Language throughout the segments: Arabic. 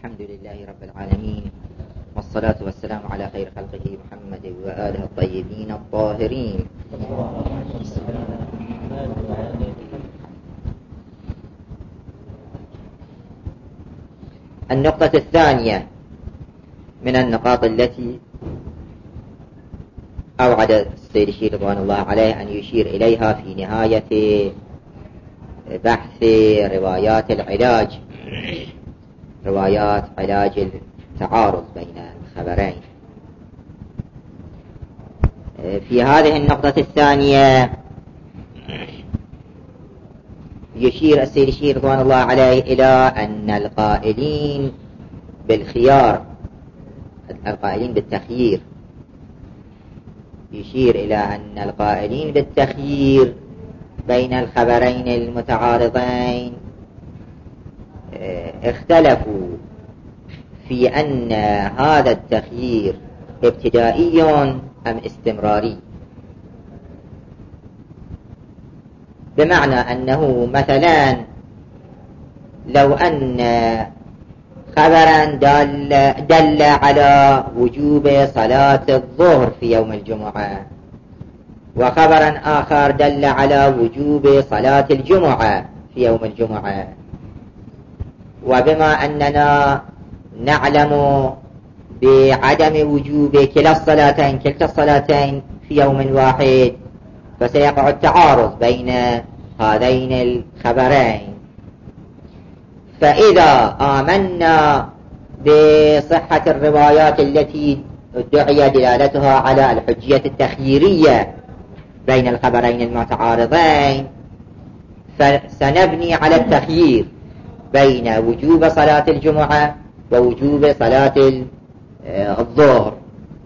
الحمد لله رب العالمين، والصلاة والسلام على خير خلقه محمد وآله الطيبين الطاهرين. النقطة الثانية من النقاط التي أوعد السيد الشيخ رضوان الله عليه أن يشير إليها في نهاية بحث روايات العلاج، روايات علاج التعارض بين الخبرين. في هذه النقطة الثانية يشير السيد الشيخ رضوان الله عليه إلى أن القائلين بالخيار، القائلين بالتخيير، يشير إلى أن القائلين بالتخيير بين الخبرين المتعارضين اختلفوا في أن هذا التخيير ابتدائي أم استمراري. بمعنى أنه مثلا لو أن خبرا دل على وجوب صلاة الظهر في يوم الجمعة، وخبرا آخر دل على وجوب صلاة الجمعة في يوم الجمعة، وبما أننا نعلم بعدم وجوب كلا الصلاتين في يوم واحد، فسيقع التعارض بين هذين الخبرين. فإذا آمنا بصحة الروايات التي ادعي دلالتها على الحجية التخييرية بين الخبرين المتعارضين، فسنبني على التخيير بين وجوب صلاة الجمعة ووجوب صلاة الظهر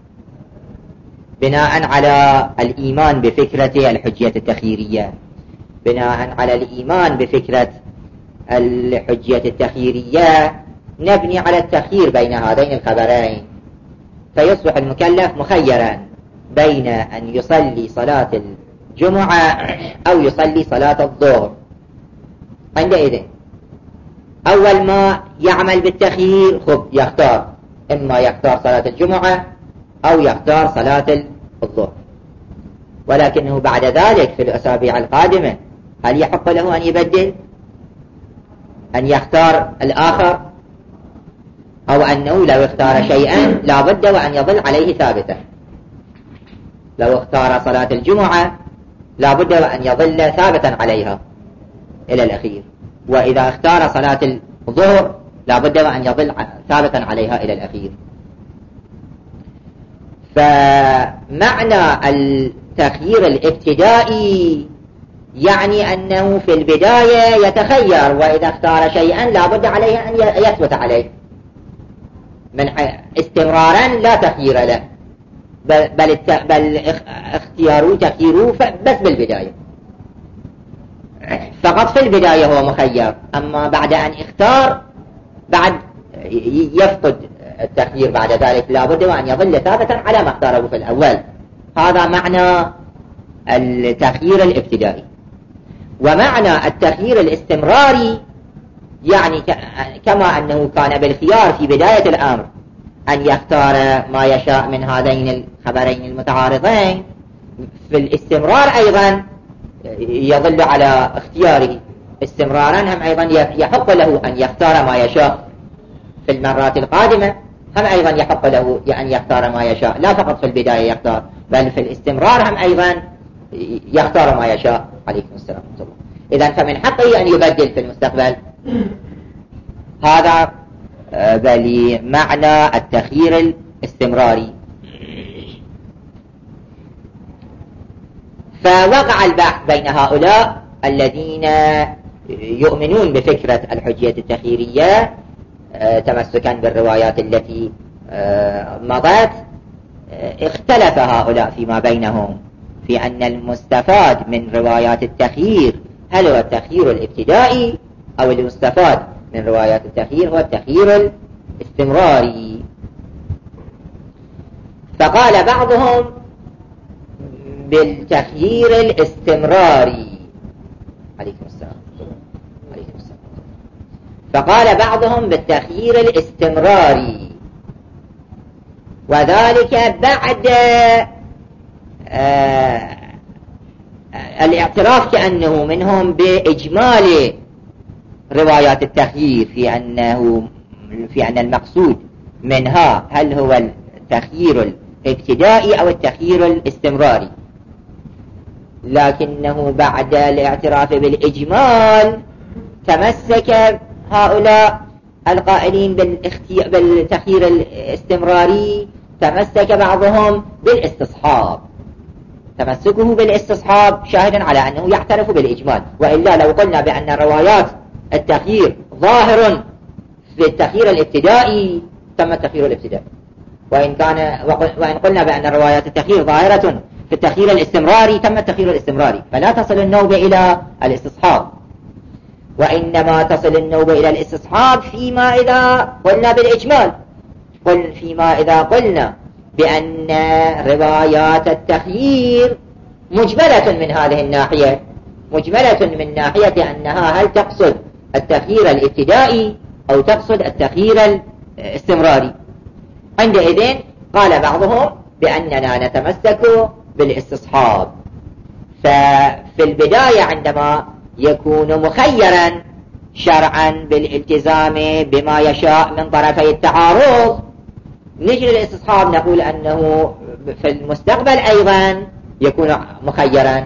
بناء على الإيمان بفكرة الحجية التخييرية. بناء على الإيمان بفكرة الحجية التخييرية نبني على التخيير بين هذين الخبرين، فيصبح المكلف مخيرا بين أن يصلي صلاة الجمعة أو يصلي صلاة الظهر. عندئذ أول ما يعمل بالتخيير يختار، إما يختار صلاة الجمعة أو يختار صلاة الظهر، ولكنه بعد ذلك في الأسابيع القادمة هل يحق له أن يبدل، أن يختار الآخر، أو أنه لو اختار شيئا لا بد وأن يظل عليه ثابتا؟ لو اختار صلاة الجمعة لا بد وأن يظل ثابتا عليها إلى الأخير، وإذا اختار صلاة الظهر لا بد وأن يظل ثابتا عليها إلى الأخير. فمعنى التخيير الابتدائي يعني أنه في البداية يتخير، وإذا اختار شيئا لا بد عليه أن يثبت عليه، من استمرارا لا تخيير له، بل اختياره تخييره بس بالبداية فقط. في البداية هو مخير، أما بعد أن اختار بعد يفقد التخيير بعد ذلك، لا بد وأن يظل ثابتا على ما اختاره في الأول. هذا معنى التخيير الابتدائي. ومعنى التخيير الاستمراري يعني كما أنه كان بالخيار في بداية الأمر أن يختار ما يشاء من هذين الخبرين المتعارضين، في الاستمرار أيضا يظل على اختياره استمرارا، هم أيضا يحق له أن يختار ما يشاء في المرات القادمة، هم أيضا يحق له أن يختار ما يشاء، لا فقط في البداية يختار بل في الاستمرار هم أيضا يختار ما يشاء. عليكم السلام ورحمة الله. إذن فمن حقه أن يبدل في المستقبل. هذا بل معنى التخيير الاستمراري. فوقع البحث بين هؤلاء الذين يؤمنون بفكرة الحجية التخييرية تمسكا بالروايات التي مضت. اختلف هؤلاء فيما بينهم في أن المستفاد من روايات التخيير هل هو التخيير الابتدائي أو المستفاد من روايات التخيير هو التخيير الاستمراري. فقال بعضهم بالتخيير الاستمراري. عليكم السلام. فقال بعضهم بالتخيير الاستمراري، وذلك بعد الاعتراف كأنه منهم بإجمال روايات التخيير في أن المقصود منها هل هو التخيير الابتدائي أو التخيير الاستمراري، لكنه بعد الاعتراف بالإجمال تمسك هؤلاء القائلين بالتخيير الاستمراري، تمسك بعضهم بالاستصحاب. تمسكه بالاستصحاب شاهدا على أنه يعترف بالإجمال، وإلا لو قلنا بأن روايات التخيير ظاهر في التخيير الابتدائي تم التخيير الابتدائي، وإن قلنا بأن روايات التخيير ظاهرة في التخيير الاستمراري تم التخيير الاستمراري، فلا تصل النوبة إلى الاستصحاب، وإنما تصل النوبة إلى الاستصحاب فيما إذا قلنا بالإجمال، فيما إذا قلنا بأن روايات التخيير مجملة من هذه الناحية، مجملة من ناحية أنها هل تقصد التخيير الابتدائي أو تقصد التخيير الاستمراري. عندئذ قال بعضهم بأننا نتمسك بالاستصحاب. ففي البداية عندما يكون مخيرا شرعا بالالتزام بما يشاء من طرفي التعارض نجري الاستصحاب، نقول أنه في المستقبل أيضا يكون مخيرا.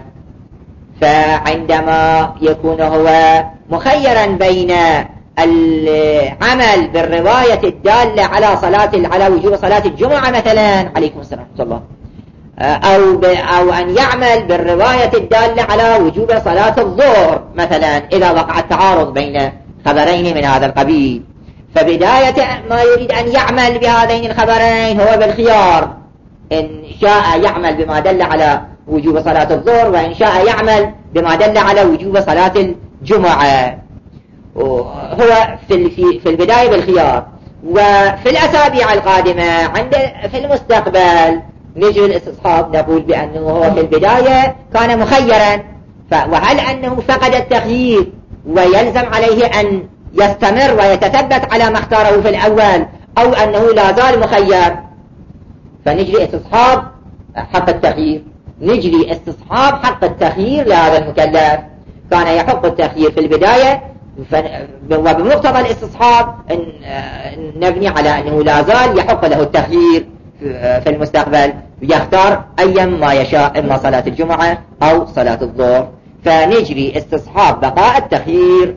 فعندما يكون هو مخيرا بين العمل بالرواية الدالة على وجوب صلاة الجمعة مثلا، عليكم السلام ورحمة الله، أو أن يعمل بالرواية الدالة على وجوب صلاة الظهر مثلا، إذا وقع التعارض بين خبرين من هذا القبيل، فبداية ما يريد أن يعمل بهذين الخبرين هو بالخيار، إن شاء يعمل بما دل على وجوب صلاة الظهر، وإن شاء يعمل بما دل على وجوب صلاة الجمعة. هو في البداية بالخيار. وفي الأسابيع القادمة في المستقبل نجي الاستصحاب نقول بأنه هو في البداية كان مخيرا، وهل أنه فقد التخيير ويلزم عليه أن يستمر ويتثبت على ما اختاره في الأول، أو أنه لا زال مخير، فنجري استصحاب حق التخيير. نجري استصحاب حق التخيير لهذا المكلف. كان يحق التخيير في البداية، وبمقتضى الاستصحاب نبني على أنه لا زال يحق له التخيير في المستقبل، يختار أيام ما يشاء، إما صلاة الجمعة أو صلاة الظهر، فنجري استصحاب بقاء التخيير.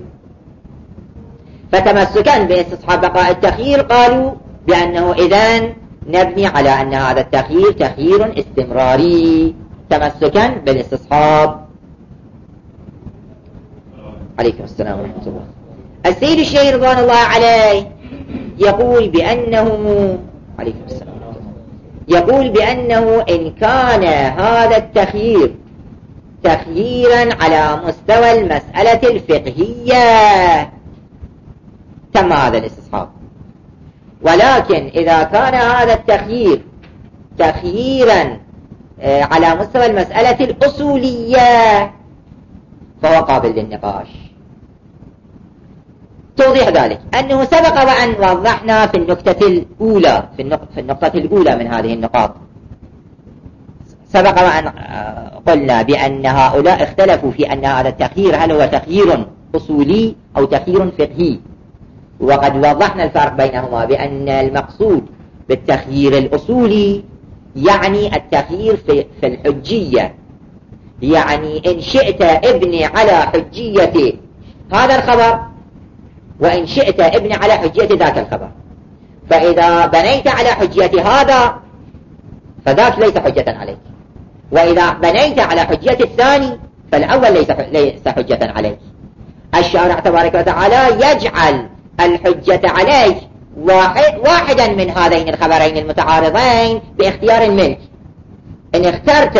فتمسكا باستصحاب بقاء التخيير قالوا بأنه إذن نبني على أن هذا التخيير تخيير استمراري، تمسكا بالاستصحاب. عليكم السلام ورحمة الله. السيد الشيخ رضوان الله عليه يقول بأنه عليكم السلام ورحمة الله، يقول بأنه إن كان هذا التخيير تخييرا على مستوى المسألة الفقهية تم هذا الاستصحاب، ولكن إذا كان هذا التخيير تخييرا على مستوى المسألة الأصولية فهو قابل للنقاش. توضيح ذلك أنه سبق وأن وضحنا في النقطة الأولى من هذه النقاط، سبق وأن قلنا بأن هؤلاء اختلفوا في أن هذا التخيير هل هو تخيير أصولي أو تخيير فقهي، وقد وضحنا الفرق بينهما، بأن المقصود بالتخيير الأصولي يعني التخيير في الحجية، يعني إن شئت ابني على حجية هذا الخبر، وإن شئت ابني على حجية ذاك الخبر، فإذا بنيت على حجية هذا فذاك ليس حجة عليك، وإذا بنيت على حجية الثاني فالأول ليس حجة عليك. الشارع تبارك وتعالى يجعل الحجة عليك واحدا من هذين الخبرين المتعارضين باختيار منك. إن اخترت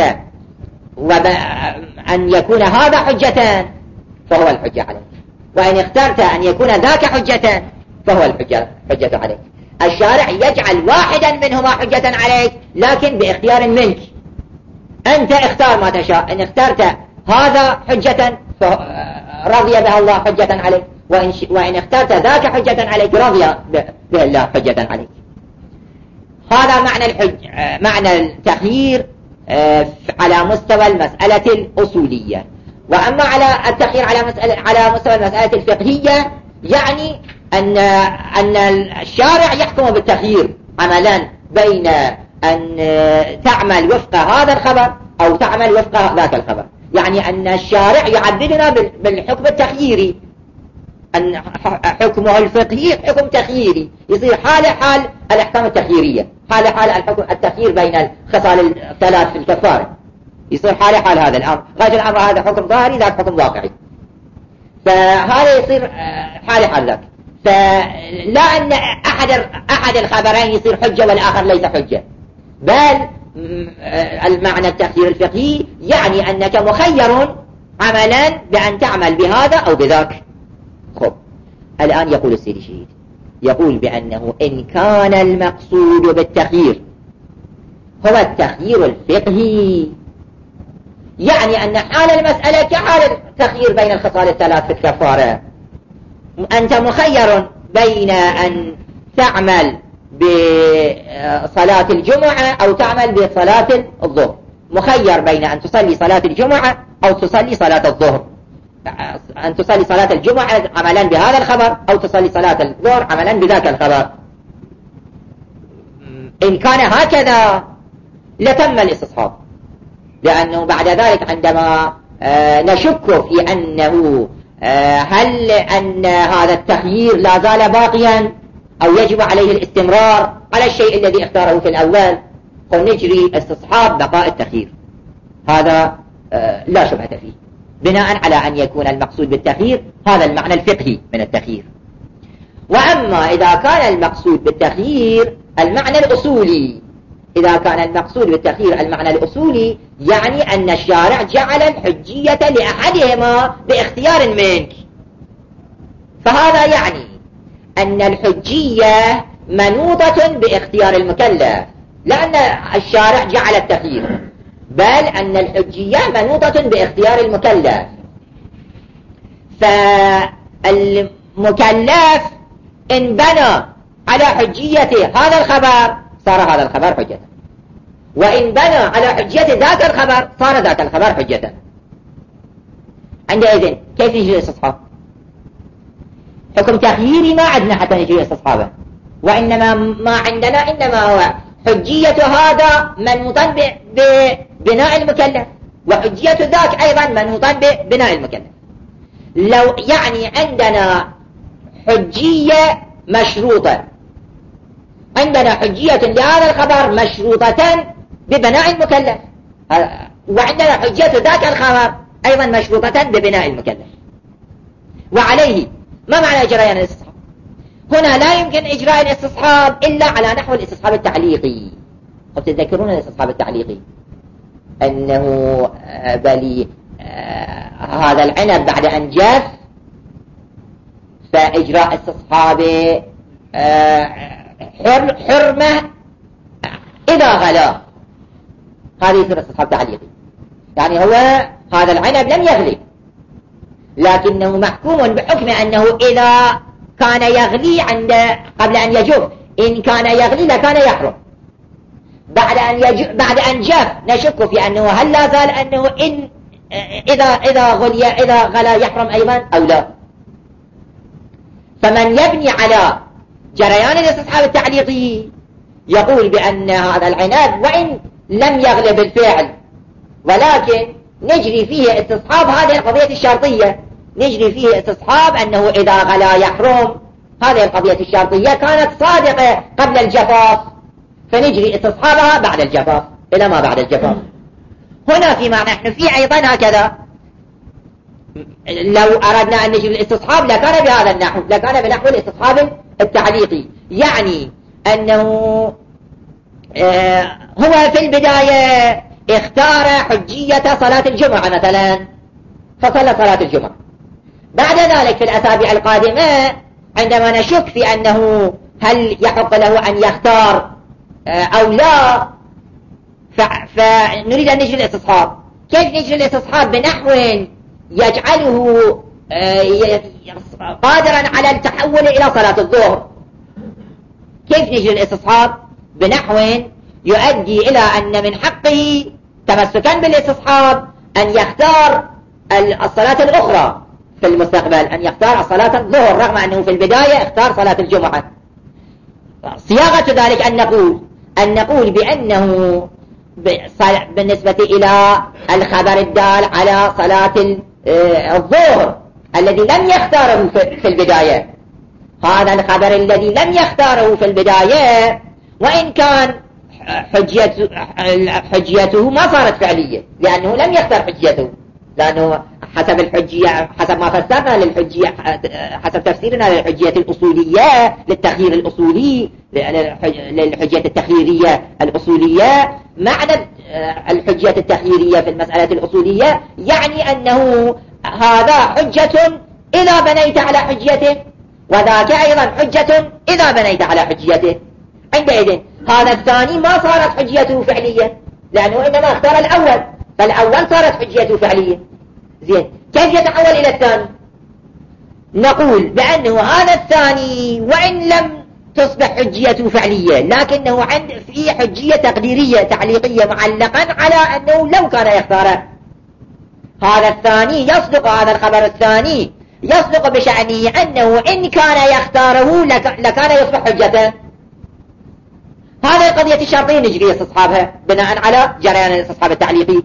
أن يكون هذا حجة فهو الحجة عليك، وإن اخترت أن يكون ذاك حجة فهو الحجة عليك. الشارع يجعل واحدا منهما حجة عليك لكن باختيار منك، أنت اختار ما تشاء. إن اخترت هذا حجة رضي بها الله حجة عليك، وإن اخترت ذاك حجة عليك رضي به الله حجة عليك. هذا معنى التخيير على مستوى المسألة الأصولية. وأما على التخيير على مستوى المسألة الفقهية، يعني أن الشارع يحكم بالتخيير عملا بين أن تعمل وفق هذا الخبر أو تعمل وفق ذاك الخبر. يعني أن الشارع يعددنا بالحكم التخييري، أن حكمه الفقهي حكم تخييري، يصير حال الأحكام التخييرية، حال الحكم التخيير بين الخصال الثلاث في الكفارة، يصير حال هذا الأمر. غاية الأمر هذا حكم ظاهري، ذاك حكم واقعي، فهذا يصير حال ذاك. فلا أن أحد الخبرين يصير حجة والآخر ليس حجة، بل المعنى التخيير الفقهي يعني أنك مخير عملا بأن تعمل بهذا أو بذاك. خب، الآن يقول السيد الشهيد، يقول بأنه إن كان المقصود بالتخيير هو التخيير الفقهي، يعني أن حال المسألة كحال التخيير بين الخصال الثلاث في الكفارة. أنت مخير بين أن تعمل بصلاة الجمعة أو تعمل بصلاة الظهر، مخير بين أن تصلي صلاة الجمعة أو تصلي صلاة الظهر، أن تصلي صلاة الجمعة عملا بهذا الخبر أو تصلي صلاة الظهر عملا بذاك الخبر. إن كان هكذا لتم الاستصحاب، لأنه بعد ذلك عندما نشك في أنه هل أن هذا التخيير لا زال باقيا أو يجب عليه الاستمرار على الشيء الذي اختاره في الأول، فنجري استصحاب بقاء التخيير. هذا لا شبهة فيه، بناء على أن يكون المقصود بالتخيير هذا المعنى الفقهي من التخيير. وأما إذا كان المقصود بالتخيير المعنى الأصولي، إذا كان المقصود بالتخيير المعنى الأصولي، يعني أن الشارع جعل الحجية لأحدهما باختيار منك، فهذا يعني أن الحجية منوطة باختيار المكلف، لأن الشارع جعل التخيير، بل أن الحجية منوطة باختيار المكلف. فالمكلف إن بنى على حجية هذا الخبر صار هذا الخبر حجة، وإن بنى على حجية ذاك الخبر صار ذاك الخبر حجة. عندئذ كيف نجري الاستصحاب؟ حكم تخييري ما عندنا حتى نجري استصحابه، وإنما ما عندنا إنما هو حجية هذا منوطا ببناء المكلف، وحجية ذاك أيضا منوطا ببناء المكلف. لو يعني عندنا حجية مشروطة، عندنا حجية لهذا الخبر مشروطة ببناء المكلف، وعندنا حجية ذاك الخبر أيضا مشروطة ببناء المكلف، وعليه ما معنى جريان الاستصحاب؟ هنا لا يمكن إجراء الاستصحاب إلا على نحو الاستصحاب التعليقي. وتذكرون الاستصحاب التعليقي أنه بلي هذا العنب بعد أن جاف، فإجراء استصحاب حرمة إذا غلا، هذه يصير استصحاب تعليقي. يعني هو هذا العنب لم يغلي، لكنه محكوم بحكم أنه إذا كان يغلي قبل أن يجف، إن كان يغلي لكان يحرم. بعد أن جاف نشك في أنه هل لا زال أنه إذا غلا يحرم أيضا أو لا. فمن يبني على جريان الاستصحاب التعليقي يقول بأن هذا العنب وإن لم يغلب بالفعل، ولكن نجري فيه استصحاب هذه القضية الشرطية، نجري فيه استصحاب أنه إذا غلا يحرم. هذه القضية الشرطية كانت صادقة قبل الجفاف، فنجري استصحابها بعد الجفاف إلى ما بعد الجفاف. هنا فيما نحن فيه أيضا هكذا، لو أردنا أن نجري الاستصحاب لكان بهذا النحو، لكان بنحو الاستصحاب التعليقي، يعني أنه هو في البداية اختار حجية صلاة الجمعة مثلا، فصلى صلاة الجمعة. بعد ذلك في الأسابيع القادمة عندما نشك في أنه هل يحق له أن يختار أو لا، فنريد أن نجري الاستصحاب. كيف نجري الاستصحاب؟ بنحو يجعله قادرا على التحول إلى صلاة الظهر. كيف نجري الاستصحاب؟ بنحو يؤدي إلى أن من حقه تمسكا بالاستصحاب أن يختار الصلاة الأخرى في المستقبل، أن يختار صلاة الظهر رغم أنه في البداية اختار صلاة الجمعة. صياغة ذلك أن نقول بأنه بالنسبة إلى الخبر الدال على صلاة الظهر الذي لم يختاره في البداية، هذا الخبر الذي لم يختاره في البداية وإن كان حجيته ما صارت فعلية لأنه لم يختار حجيته، لأنه حسب الحجية، حسب ما فسرنا للحجية، حسب تفسيرنا للحجية الأصولية للتخيير الأصولي، للحجية التخييرية الأصولية، معنى الحجية التخييرية في المسألة الأصولية يعني أنه هذا حجة إذا بنيت على حجيته، وذاك أيضا حجة إذا بنيت على حجيته. عندئذ هذا الثاني ما صارت حجيته فعلية لأنه إنما اختار الأول، فالأول صارت حجيته فعلية. زين، كيف يتحول إلى الثاني؟ نقول بأنه هذا الثاني وإن لم تصبح حجيته فعلية لكنه في حجية تقديرية تعليقية معلقا على أنه لو كان يختاره. هذا الثاني يصدق، هذا الخبر الثاني يصدق بشأنه أنه إن كان يختاره لكان يصبح حجته. هذه القضية الشرطية نجري استصحابها بناء على جريان الاستصحاب التعليقي.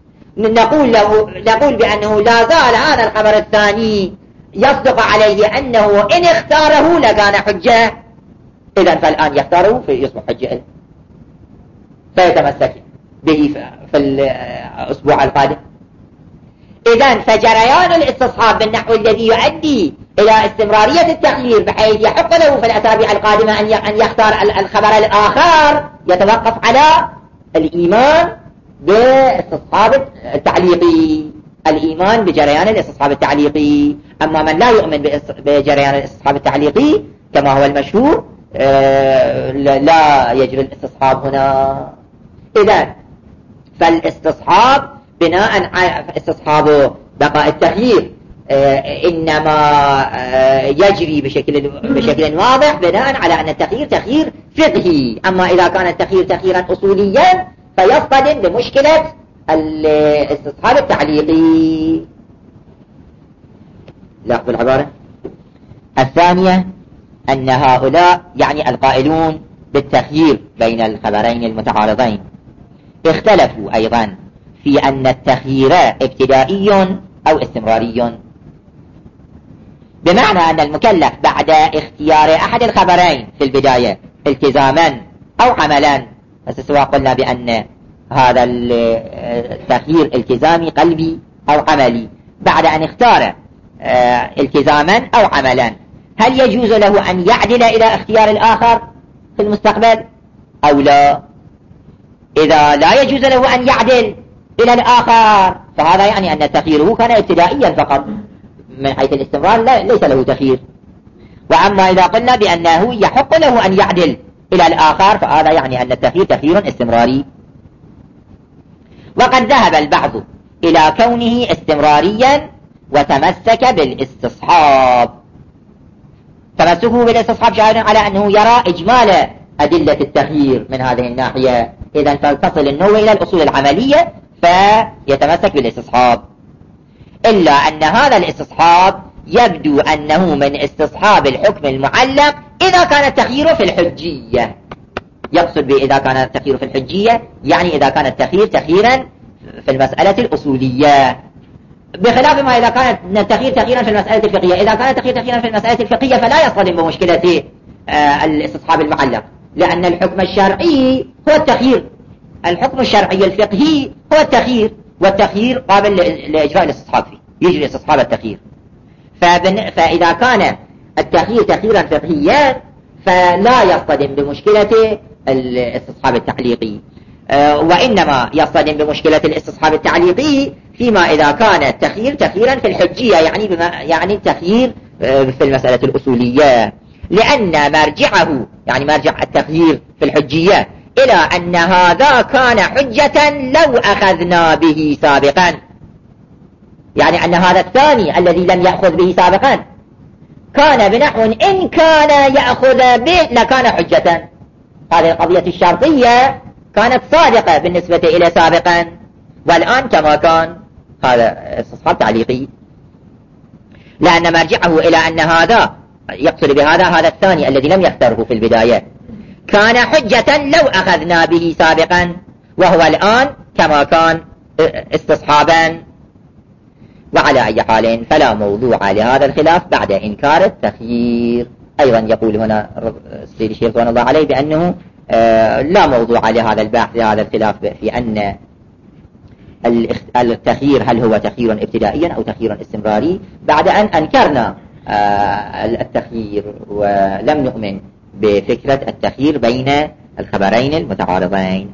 نقول بأنه لا زال هذا الخبر الثاني يصدق عليه أنه إن اختاره لكان حجة، إذن فالآن يختاره فيصبح حجة فيتمسك به في الأسبوع القادم. إذن فجريان الاستصحاب بالنحو الذي يؤدي إلى استمرارية التخيير بحيث يحق له في الأسابيع القادمة أن يختار الخبر الآخر يتوقف على الإيمان بالاستصحاب التعليقي، الإيمان بجريان الاستصحاب التعليقي. أما من لا يؤمن بجريان الاستصحاب التعليقي كما هو المشهور لا يجري الاستصحاب هنا. إذن فالاستصحاب بناء على استصحاب بقاء التخيير إنما يجري بشكل واضح بناء على أن التخيير تخيير فقهي. أما إذا كان التخيير تخييرا أصوليا فيصطدم بمشكلة الاستصحاب التعليقي. لاحظوا العبارة الثانية أن هؤلاء يعني القائلون بالتخيير بين الخبرين المتعارضين اختلفوا أيضا في أن التخيير ابتدائي أو استمراري، بمعنى أن المكلف بعد اختيار أحد الخبرين في البداية التزاما أو عملا، سواء قلنا بأن هذا التخيير التزامي قلبي أو عملي، بعد أن اختار التزاما أو عملا هل يجوز له أن يعدل إلى اختيار الآخر في المستقبل أو لا؟ إذا لا يجوز له أن يعدل إلى الآخر فهذا يعني أن تخييره كان ابتدائيا فقط، من حيث الاستمرار ليس له تخيير. وأما إذا قلنا بأنه يحق له أن يعدل إلى الآخر فهذا يعني أن التخيير تخيير استمراري. وقد ذهب البعض إلى كونه استمراريا وتمسك بالاستصحاب. تمسكه بالاستصحاب شاهد على أنه يرى إجمال أدلة التخيير من هذه الناحية، إذن فتصل النوع إلى الأصول العملية فيتمسك بالاستصحاب. إلا أن هذا الاستصحاب يبدو أنه من استصحاب الحكم المعلق إذا كان التخيير في الحجية. يقصد بإذا كان التخيير في الحجية يعني إذا كان التخيير تخييرا في المسألة الأصولية، بخلاف ما إذا كان التخيير تخييرا في المسألة الفقهية. إذا كان التخيير تخييرا في المسألة الفقهية فلا يصطدم بمشكلة الاستصحاب المعلق، لأن الحكم الشرعي هو التخيير، الحكم الشرعي الفقهي هو التخيير، والتخيير قابل لإجراء الاستصحاب فيه، يجري استصحاب التخيير. فإذا كان التخيير تخييرا فقهيا فلا يصطدم بمشكلة الاستصحاب التعليقي، وإنما يصطدم بمشكلة الاستصحاب التعليقي فيما إذا كان التخيير تخييرا في الحجية يعني التخيير في المسألة الأصولية، لأن مرجعه يعني مرجع التخيير في الحجية إلى أن هذا كان حجة لو أخذنا به سابقا. يعني أن هذا الثاني الذي لم يأخذ به سابقا كان بنحو إن كان يأخذ به لكان حجة. هذه القضية الشرطية كانت صادقة بالنسبة إلى سابقا، والآن كما كان. هذا استصحاب تعليقي، لأن مرجعه إلى أن هذا يقصد بهذا الثاني الذي لم يختاره في البداية كان حجة لو أخذنا به سابقا، وهو الآن كما كان استصحابا. وعلى أي حال فلا موضوع لهذا الخلاف بعد إنكار التخيير. أيضا يقول هنا السيد الشيخ رضوان الله عليه بأنه لا موضوع لهذا البحث لهذا الخلاف في أن التخيير هل هو تخيير ابتدائيا أو تخيير استمراري، بعد أن أنكرنا التخيير ولم نؤمن بفكرة التخيير بين الخبرين المتعارضين.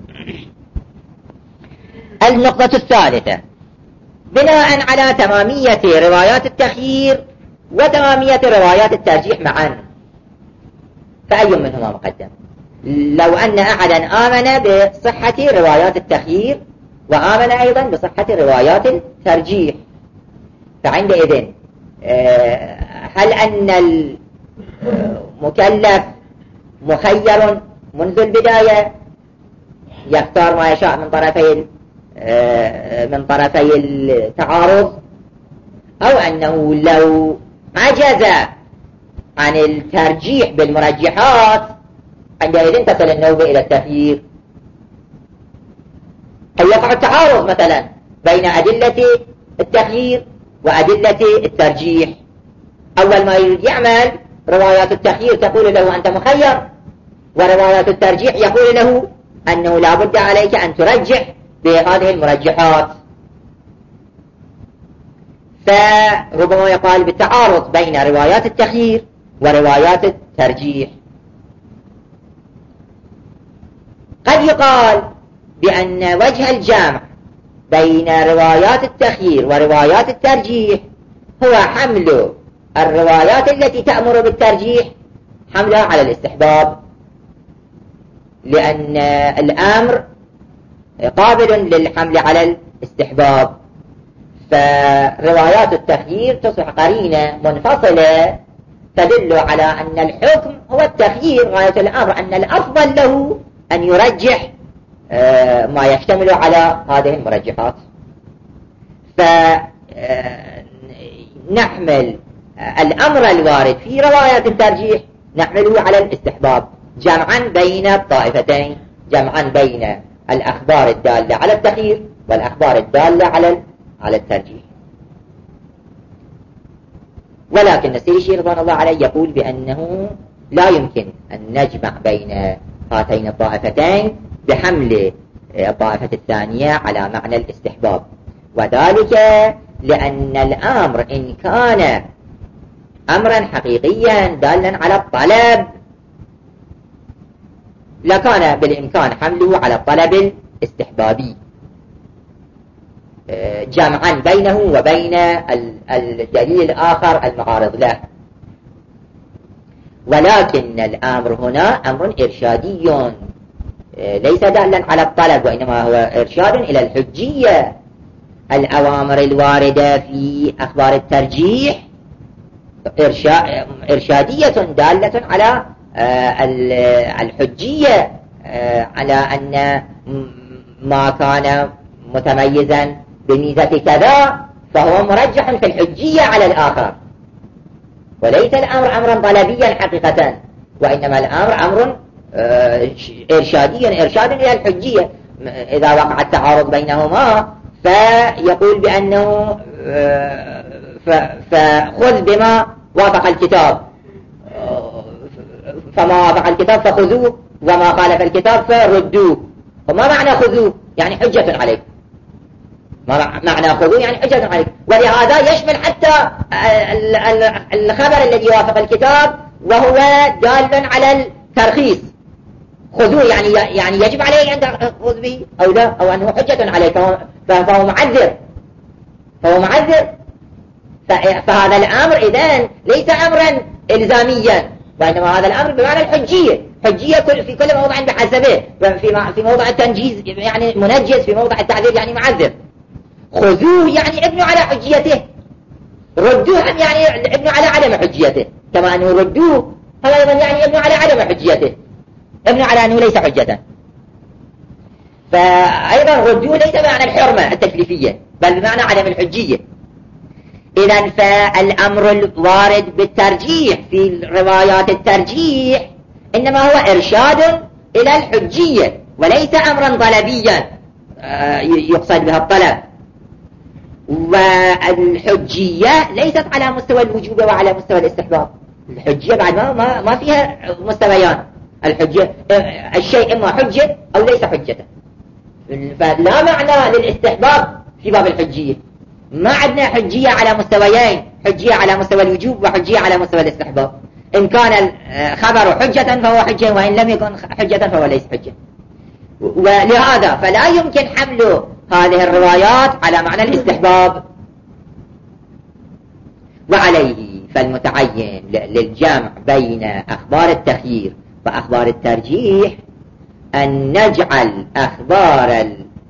النقطة الثالثة: بناء على تمامية روايات التخيير وتمامية روايات الترجيح معا، فأي منهما مقدم؟ لو أن أحدا آمن بصحة روايات التخيير وآمن أيضا بصحة روايات الترجيح، فعندئذ هل أن المكلف مخير منذ البداية يختار ما يشاء من طرفي التعارض، أو أنه لو عجز عن الترجيح بالمرجحات عندئذ تصل النوبة إلى التخيير؟ أو يقع التعارض مثلا بين أدلة التخيير وأدلة الترجيح. أول ما يريد يعمل روايات التخيير تقول له أنت مخير، وروايات الترجيح يقول له أنه لا بد عليك أن ترجح بهذه المرجحات. فربما يقال بالتعارض بين روايات التخيير وروايات الترجيح. قد يقال بأن وجه الجمع بين روايات التخيير وروايات الترجيح هو حمل الروايات التي تأمر بالترجيح حملها على الاستحباب، لأن الأمر قابل للحمل على الاستحباب. فروايات التخيير تصبح قرينة منفصلة تدل على أن الحكم هو التخيير غاية الأمر، أن الأفضل له أن يرجح ما يشتمل على هذه المرجحات. فنحمل الأمر الوارد في روايات الترجيح نحمله على الاستحباب، جمعا بين الطائفتين، جمعا بين الأخبار الدالة على التخيير والأخبار الدالة على الترجيح. ولكن السيد الشيخ رضوان الله عليه يقول بأنه لا يمكن أن نجمع بين هاتين الطائفتين بحمل الطائفة الثانية على معنى الاستحباب، وذلك لأن الأمر إن كان أمرا حقيقيا دالا على الطلب لكان بالإمكان حمله على الطلب الاستحبابي، جمعا بينه وبين الدليل الآخر المعارض له. ولكن الأمر هنا أمر إرشادي ليس دالا على الطلب، وإنما هو إرشاد إلى الحجية. الأوامر الواردة في أخبار الترجيح إرشادية دالة على الحجية، على أن ما كان متميزا بميزة كذا فهو مرجح في الحجية على الآخر، وليس الأمر أمرا طلبيا حقيقة، وإنما الأمر أمر إرشاد إلى الحجية. إذا وقع التعارض بينهما فيقول بأنه فخذ بما وافق الكتاب، فما وافق الكتاب فخذوه وما خالف الكتاب فردوه. وما معنى خذوه؟ يعني حجة عليك. ما معنى خذوه؟ يعني حجة عليك. ولهذا يشمل حتى الخبر الذي وافق الكتاب وهو دال على الترخيص. خذوه يعني يجب عليك أن تأخذ به أو لا، أو أنه حجة عليك، فهو معذر. فهذا الأمر إذن ليس أمرا إلزاميا، وإنما هذا الأمر بمعنى الحجية. حجية في كل موضع بحسبه، في موضع التنجيز يعني منجز، في موضع التعذير يعني معذر. خذوه يعني ابنوا على حجيته، ردوه يعني ابنوا على عدم حجيته، كما أنه ردوه فأيضا يعني ابنوا على عدم حجيته، ابنوا على أنه ليس حجة. فأيضا ردوه ليس بمعنى الحرمة التكليفية بل بمعنى عدم الحجية. إذن فالأمر الوارد بالترجيح في روايات الترجيح إنما هو إرشاد إلى الحجية وليس أمرا طلبيا يقصد بها الطلب. والحجية ليست على مستوى الوجوب وعلى مستوى الاستحباب. الحجية بعد ما فيها مستويان. الحجية الشيء إما حجة أو ليس حجة، فلا معنى للاستحباب في باب الحجية. ما عندنا حجية على مستويين، حجية على مستوى الوجوب وحجية على مستوى الاستحباب. إن كان الخبر حجة فهو حجة، وإن لم يكن حجة فهو ليس حجة. ولهذا فلا يمكن حمل هذه الروايات على معنى الاستحباب. وعليه فالمتعين للجمع بين أخبار التخيير وأخبار الترجيح أن نجعل أخبار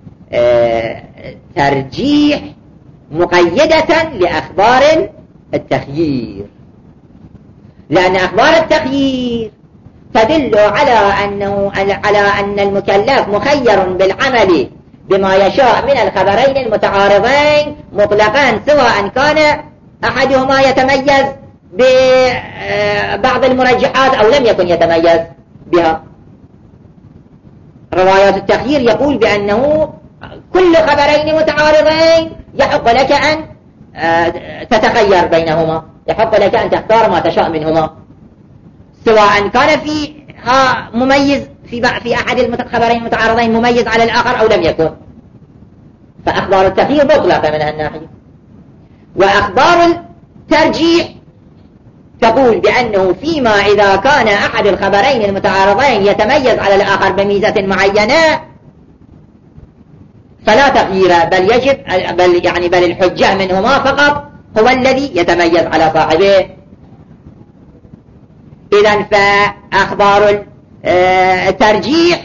الترجيح مقيدة لأخبار التخيير، لأن أخبار التخيير تدل على أن المكلف مخير بالعمل بما يشاء من الخبرين المتعارضين مطلقا، سواء كان أحدهما يتميز ببعض المرجحات أو لم يكن يتميز بها. روايات التخيير يقول بأنه كل خبرين متعارضين يحق لك أن تتخير بينهما، يحق لك أن تختار ما تشاء منهما، سواء كان فيها مميز في أحد الخبرين المتعارضين مميز على الآخر أو لم يكن. فأخبار التخيير مطلقة من هالناحية. وأخبار الترجيح تقول بأنه فيما إذا كان أحد الخبرين المتعارضين يتميز على الآخر بميزة معينة فلا تغيير، بل الحجة منهما فقط هو الذي يتميز على صاحبه. إذن فأخبار الترجيح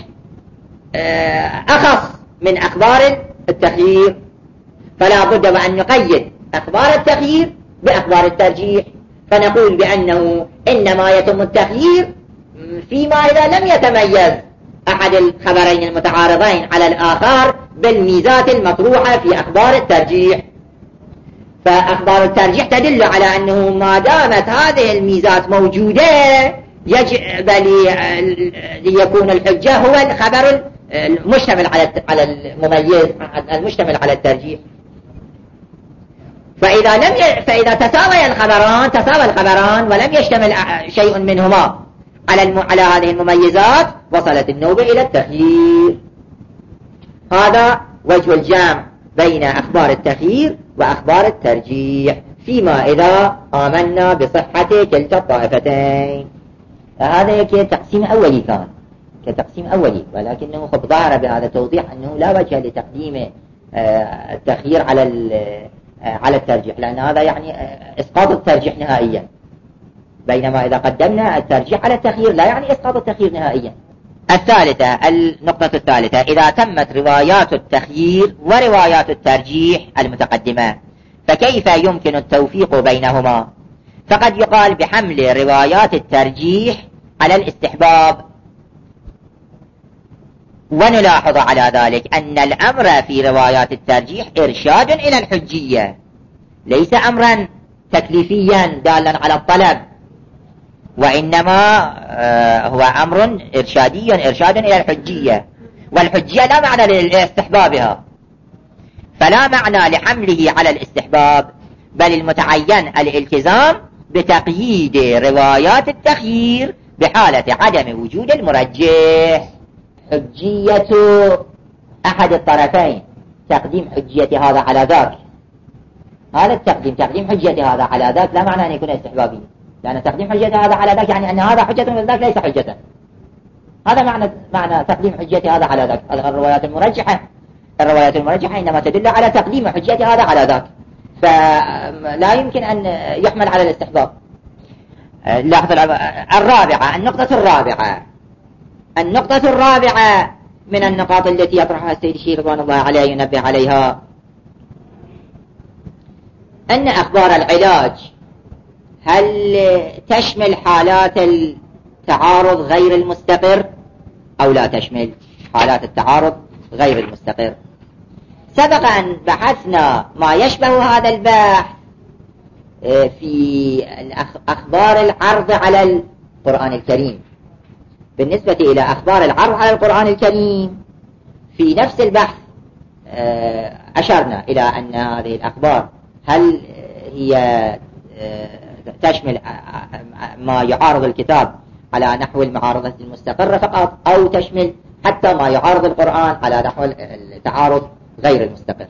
أخص من أخبار التخيير، فلا بد وأن نقيد أخبار التخيير بأخبار الترجيح، فنقول بأنه إنما يتم التخيير فيما إذا لم يتميز أحد الخبرين المتعارضين على الآخر بالميزات المطروحة في أخبار الترجيح. فأخبار الترجيح تدل على أنه ما دامت هذه الميزات موجودة يجب ليكون الحجة هو الخبر المشتمل على المميز المشتمل على الترجيح. فإذا تساوى الخبران ولم يشتمل شيء منهما على هذه المميزات وصلت النوبة إلى التخيير. هذا وجه الجمع بين أخبار التخيير وأخبار الترجيح فيما إذا آمنا بصحة كلتا الطائفتين. هذا كتقسيم أولي كان كتقسيم أولي، ولكنه خب ظهر بهذا توضيح أنه لا وجه لتقديم التخيير على الترجيح، لأن هذا يعني إسقاط الترجيح نهائيا، بينما إذا قدمنا الترجيح على التخيير لا يعني إسقاط التخيير نهائيا. النقطة الثالثة إذا تمت روايات التخيير وروايات الترجيح المتقدمة فكيف يمكن التوفيق بينهما؟ فقد يقال بحمل روايات الترجيح على الاستحباب، ونلاحظ على ذلك أن الأمر في روايات الترجيح إرشاد إلى الحجية، ليس أمرا تكليفيا دالا على الطلب، وإنما هو أمر إرشاد إلى الحجية، والحجية لا معنى لاستحبابها، فلا معنى لحمله على الاستحباب، بل المتعين الالتزام بتقييد روايات التخيير بحالة عدم وجود المرجح. حجية أحد الطرفين، تقديم حجية هذا على ذاك، هذا تقديم حجية هذا على ذاك لا معنى أن يكون استحبابي، لأن تقديم حجية هذا على ذاك يعني أن هذا حجة وذاك ليس حجة. هذا معنى تقديم حجية هذا على ذاك. الروايات المرجحة إنما تدل على تقديم حجية هذا على ذاك، فلا يمكن أن يحمل على الاستحباب. النقطة الرابعة من النقاط التي يطرحها السيد الشيخ رضوان الله عليه ينبه عليها أن أخبار العلاج هل تشمل حالات التعارض غير المستقر أو لا تشمل حالات التعارض غير المستقر؟ سبق أن بحثنا ما يشبه هذا البحث في أخبار العرض على القرآن الكريم. بالنسبة إلى أخبار العرض على القرآن الكريم في نفس البحث أشرنا إلى أن هذه الأخبار هل هي تشمل ما يعارض الكتاب على نحو المعارضة المستقرة فقط، أو تشمل حتى ما يعارض القرآن على نحو التعارض غير المستقر.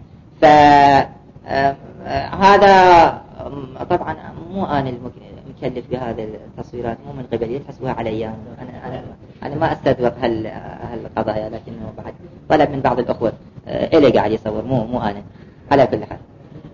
فهذا طبعا مو أنا المكلف بهذه التصويرات، مو من قبل يتحسبوها علي. أنا ما أستذوق هالقضايا، لكنه بعد طلب من بعض الأخوة إلي قاعد يصور، مو أنا على كل حال.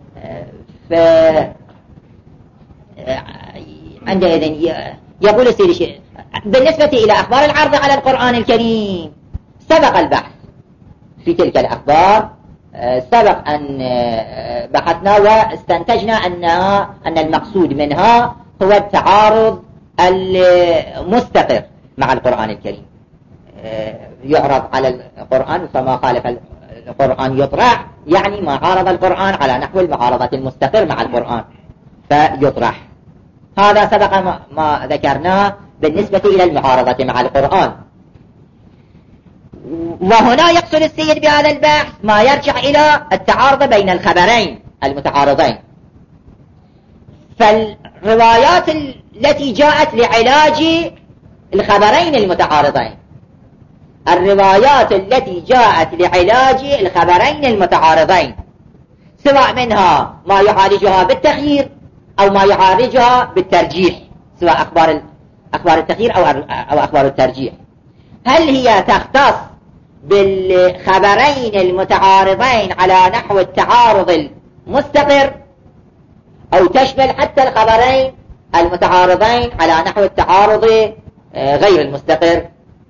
عندئذ يقول السيد الشيخ بالنسبة إلى أخبار العرض على القرآن الكريم سبق البحث في تلك الأخبار، سبق أن بحثنا واستنتجنا أن المقصود منها هو التعارض المستقر مع القرآن الكريم. يعرض على القرآن فما خالف القرآن يطرح، يعني ما عارض القرآن على نحو المعارضة المستقر مع القرآن فيطرح. هذا سبق ما ذكرناه بالنسبة إلى المعارضة مع القرآن. وهنا يقصد السيد بهذا البحث ما يرجع إلى التعارض بين الخبرين المتعارضين. فالروايات التي جاءت لعلاج الخبرين المتعارضين، الروايات التي جاءت لعلاج الخبرين المتعارضين سواء منها ما يعالجها بالتخيير أو ما يعالجها بالترجيح، سواء أخبار التخيير أو أخبار الترجيح، هل هي تختص بالخبرين المتعارضين على نحو التعارض المستقر أو تشمل حتى الخبرين المتعارضين على نحو التعارض غير المستقر؟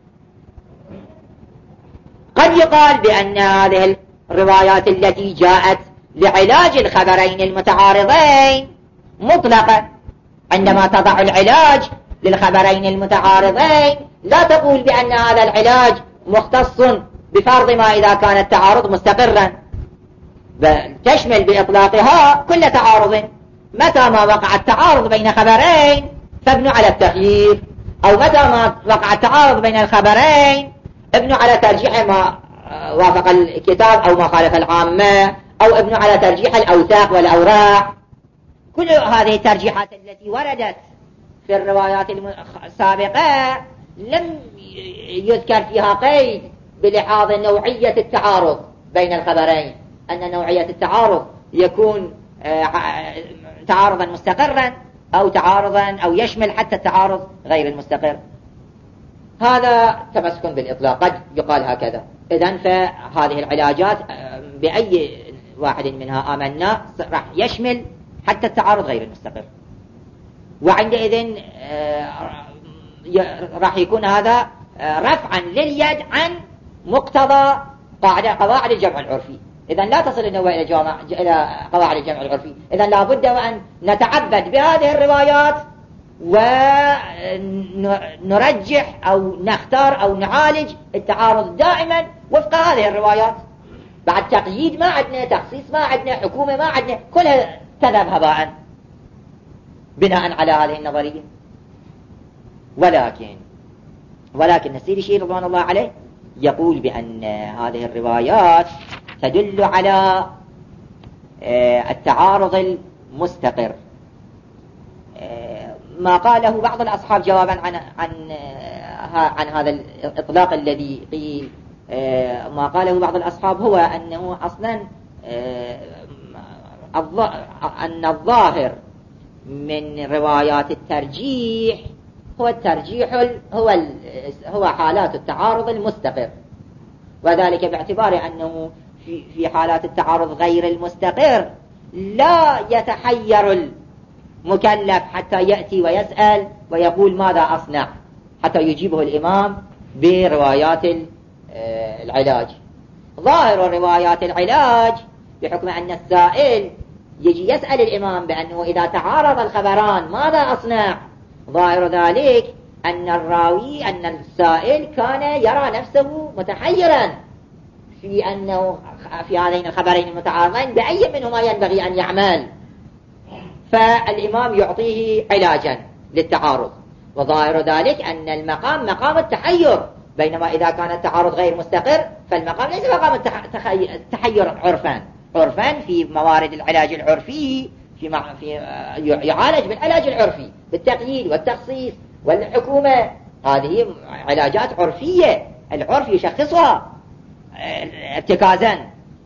قد يقال بأن هذه الروايات التي جاءت لعلاج الخبرين المتعارضين مطلقة، عندما تضع العلاج للخبرين المتعارضين لا تقول بأن هذا العلاج مختص بفرض ما إذا كان التعارض مستقرا، بل تشمل بإطلاقها كل تعارض. متى ما وقع التعارض بين خبرين فابنوا على التخيير، أو متى ما وقع التعارض بين الخبرين ابنوا على ترجيح ما وافق الكتاب أو ما خالف العامة، أو ابنوا على ترجيح الأوثاق والأوراق. كل هذه الترجيحات التي وردت في الروايات السابقة لم يذكر فيها قيد بلحاظ نوعية التعارض بين الخبرين، أن نوعية التعارض يكون تعارضا مستقرا أو تعارضا أو يشمل حتى التعارض غير المستقر. هذا تمسك بالإطلاق، قد يقال هكذا. إذن فهذه العلاجات بأي واحد منها آمنا راح يشمل حتى التعارض غير المستقر، وعندئذ راح يكون هذا رفعا لليد عن مقتضى قواعد الجمع العرفي. إذن لا تصل النوع إلى قواعد الجمع العرفي. إذن لا بد وأن نتعبد بهذه الروايات ونرجح أو نختار أو نعالج التعارض دائما وفق هذه الروايات. بعد تقييد ما عندنا، تخصيص ما عندنا، حكومة ما عندنا، كلها تذهب هباء بناء على هذه النظرية. ولكن السيد الشيخ رضوان الله عليه يقول بأن هذه الروايات تدل على التعارض المستقر. ما قاله بعض الأصحاب جوابا عن هذا الإطلاق الذي قيل، ما قاله بعض الأصحاب هو أنه أصلا أن الظاهر من روايات الترجيح هو الترجيح هو حالات التعارض المستقر، وذلك باعتبار أنه في حالات التعارض غير المستقر لا يتحير المكلف حتى يأتي ويسأل ويقول ماذا أصنع، حتى يجيبه الإمام بروايات العلاج. ظاهر روايات العلاج بحكم أن السائل يجي يسأل الإمام بأنه إذا تعارض الخبران ماذا أصنع؟ ظاهر ذلك أن الراوي أن السائل كان يرى نفسه متحيرا في أنه في هذين الخبرين المتعارضين بأي منهما ينبغي أن يعمل، فالإمام يعطيه علاجا للتعارض. وظاهر ذلك أن المقام مقام التحير، بينما إذا كان التعارض غير مستقر فالمقام ليس مقام التحير عرفا في موارد العلاج العرفي يعالج بالعلاج العرفي بالتقييد والتخصيص والحكومة. هذه علاجات عرفية، العرف يشخصها ارتكازا.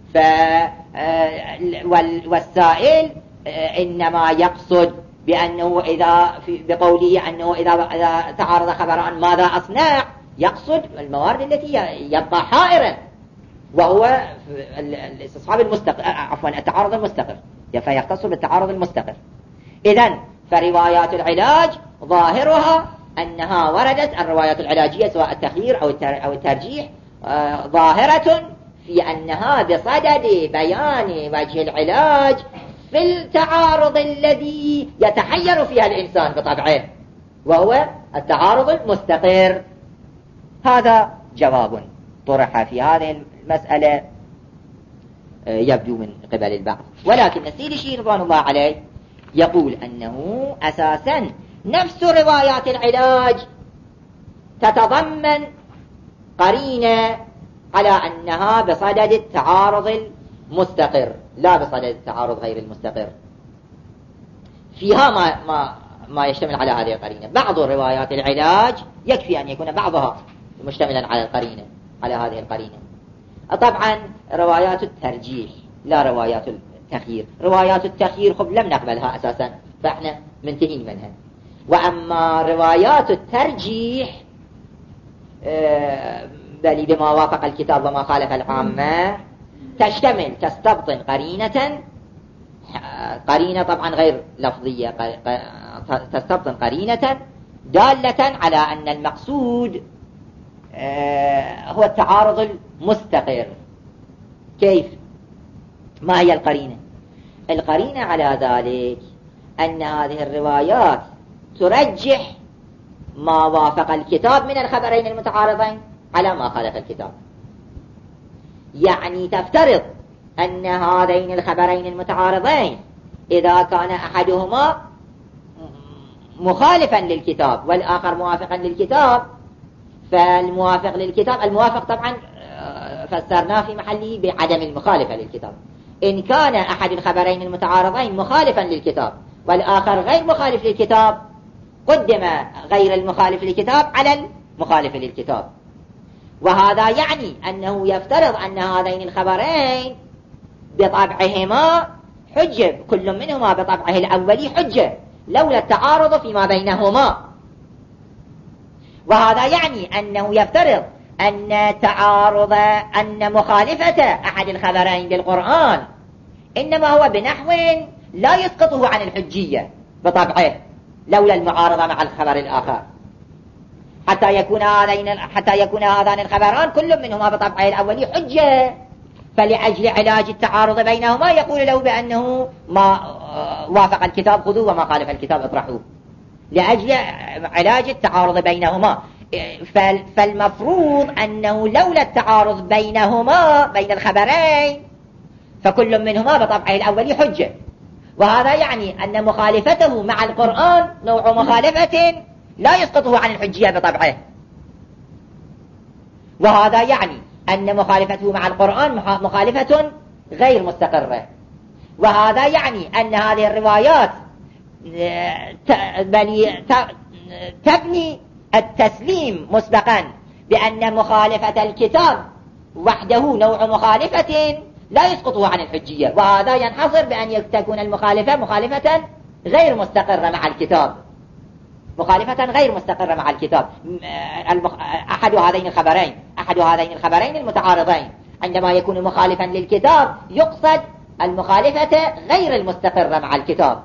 والسائل إنما يقصد بأنه بقوله أنه إذا تعارض خبران ماذا أصنع، يقصد الموارد التي يبقى حائرا، وهو الاستصحاب المستقر، التعارض المستقر، فيختص بالتعارض المستقر. إذن فروايات العلاج ظاهرها أنها وردت، الروايات العلاجية سواء التخيير أو الترجيح ظاهرة في أنها بصدد بيان وجه العلاج في التعارض الذي يتحير فيها الإنسان بطبعه، وهو التعارض المستقر. هذا جواب طرح في هذه المسألة يبدو من قبل البعض، ولكن السيد الشيخ رضوان الله عليه يقول أنه أساسا نفس روايات العلاج تتضمن قرينة على أنها بصدد التعارض المستقر لا بصدد التعارض غير المستقر. فيها ما يشتمل على هذه القرينة. بعض روايات العلاج يكفي أن يكون بعضها مشتملا على القرينة، على هذه القرينة. طبعا روايات الترجيح لا روايات التخيير. روايات التخيير لم نقبلها أساسا، فإحنا منتهين منها. وأما روايات الترجيح بل بما وافق الكتاب وما خالف العامة تستبطن قرينة طبعا غير لفظية، تستبطن قرينة دالة على أن المقصود هو التعارض المستقر. كيف؟ ما هي القرينة؟ القرينة على ذلك أن هذه الروايات ترجح ما وافق الكتاب من الخبرين المتعارضين على ما خالف الكتاب. يعني تفترض أن هذين الخبرين المتعارضين إذا كان أحدهما مخالفا للكتاب والآخر موافقا للكتاب، فالموافق للكتاب، الموافق طبعا فسرناه في محله بعدم المخالفة للكتاب. إن كان أحد الخبرين المتعارضين مخالفا للكتاب والآخر غير مخالف للكتاب، قدم غير المخالف للكتاب على المخالف للكتاب. وهذا يعني أنه يفترض أن هذين الخبرين بطبعهما حجة، كل منهما بطبعه الأولي حجة لولا التعارض فيما بينهما. وهذا يعني أنه يفترض أن مخالفة أحد الخبرين للقرآن إنما هو بنحو لا يسقطه عن الحجية بطبعه لولا المعارضة مع الخبر الآخر، حتى يكون هذان الخبران كل منهما بطبعه الأولي حجة. فلأجل علاج التعارض بينهما يقول له بأنه ما وافق الكتاب خذوه وما خالف الكتاب اطرحوه، لأجل علاج التعارض بينهما. فالمفروض أنه لولا التعارض بينهما بين الخبرين فكل منهما بطبعه الأولي حجة. وهذا يعني أن مخالفته مع القرآن نوع مخالفة لا يسقطه عن الحجية بطبعه. وهذا يعني أن مخالفته مع القرآن مخالفة غير مستقرة. وهذا يعني أن هذه الروايات تبني التسليم مسبقا بأن مخالفة الكتاب وحده نوع مخالفة لا يسقطه عن الحجية. وهذا ينحصر بأن تكون المخالفة مخالفة غير مستقرة مع الكتاب، مخالفة غير مستقرة مع الكتاب. أحد هذين الخبرين المتعارضين عندما يكون مخالفا للكتاب يقصد المخالفة غير المستقرة مع الكتاب.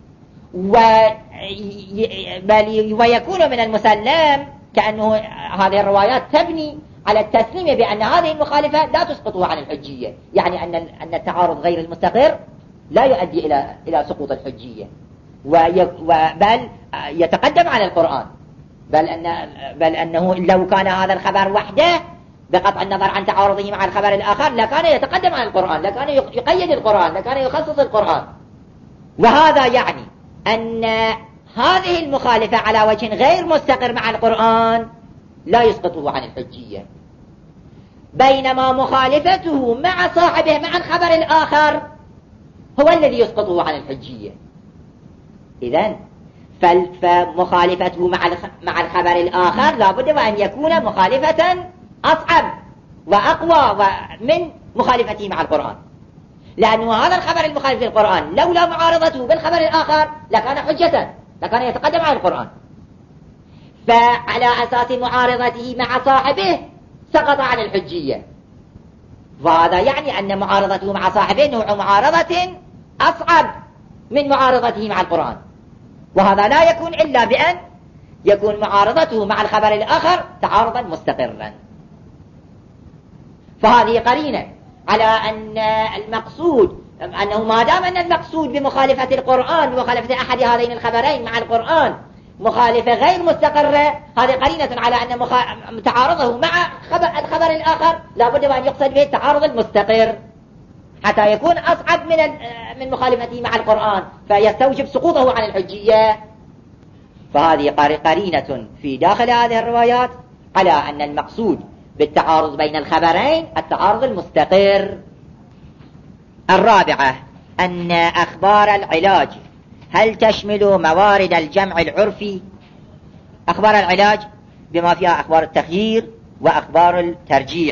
ويكون من المسلم كأنه هذه الروايات تبني على التسليم بأن هذه المخالفة لا تسقطها عن الحجية، يعني أن التعارض غير المستقر لا يؤدي إلى سقوط الحجية، بل يتقدم على القرآن، بل أنه لو كان هذا الخبر وحده بقطع النظر عن تعارضه مع الخبر الآخر لكان يتقدم على القرآن، لكان يقيد القرآن، لكان يخصص القرآن. وهذا يعني أن هذه المخالفة على وجه غير مستقر مع القرآن لا يسقطه عن الحجية، بينما مخالفته مع صاحبه مع الخبر الآخر هو الذي يسقطه عن الحجية. إذن فمخالفته مع الخبر الآخر لا بد وأن يكون مخالفة أصعب وأقوى من مخالفته مع القرآن، لأن هذا الخبر المخالف للقرآن لولا معارضته بالخبر الآخر لكان حجة، لكان يتقدم على القرآن. فعلى أساس معارضته مع صاحبه سقط عن الحجية، وهذا يعني أن معارضته مع صاحبه نوع معارضة أصعب من معارضته مع القرآن، وهذا لا يكون إلا بأن يكون معارضته مع الخبر الآخر تعارضا مستقرا. فهذه قرينة على أن المقصود أنه ما دام أن المقصود بمخالفة القرآن بمخالفة أحد هذين الخبرين مع القرآن مخالفة غير مستقرة، هذه قرينة على أن تعارضه مع الخبر الآخر لا بد وأن يقصد به التعارض المستقر حتى يكون أصعب من مخالفته مع القرآن فيستوجب سقوطه عن الحجية. فهذه قرينة في داخل هذه الروايات على أن المقصود بالتعارض بين الخبرين التعارض المستقر. الرابعة أن أخبار العلاج هل تشمل موارد الجمع العرفي؟ أخبار العلاج بما فيها أخبار التخيير وأخبار الترجيح.